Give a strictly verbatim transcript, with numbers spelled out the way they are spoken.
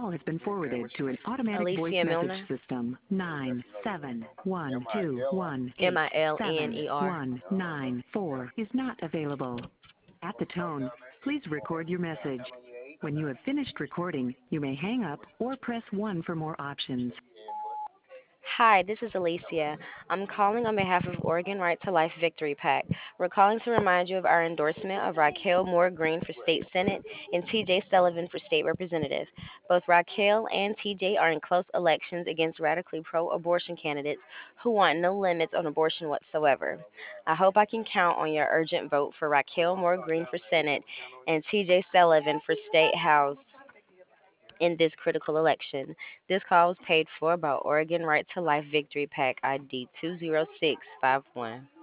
call has been forwarded to an automatic voice Alicia message Milner. system. Nine seven one two one M eight I L N seven E R. one nine four is not available. At the tone, please record your message. When you have finished recording, you may hang up or press one for more options. Hi, this is Alicia. I'm calling on behalf of Oregon Right to Life Victory PAC. We're calling to remind you of our endorsement of Raquel Moore Green for State Senate and T J Sullivan for State Representative. Both Raquel and T J are in close elections against radically pro-abortion candidates who want no limits on abortion whatsoever. I hope I can count on your urgent vote for Raquel Moore Green for Senate and T J Sullivan for State House in this critical election. This call was paid for by Oregon Right to Life Victory PAC I D two zero six five one.